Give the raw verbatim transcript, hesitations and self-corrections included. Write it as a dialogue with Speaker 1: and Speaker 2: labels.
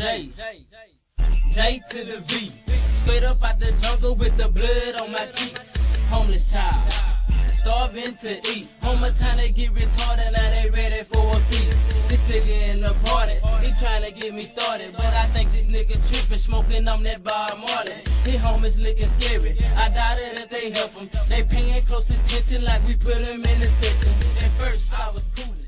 Speaker 1: J. J to the V. Straight up out the jungle with the blood on my cheeks. Homeless child, starving to eat. Homer time to get retarded, now they ready for a feast. This nigga in the party, he tryna get me started, but I think this nigga trippin', smoking on that Bob Marley. His home is looking scary, I doubt it if they help him. They paying close attention like we put him in a session. At first I was cool.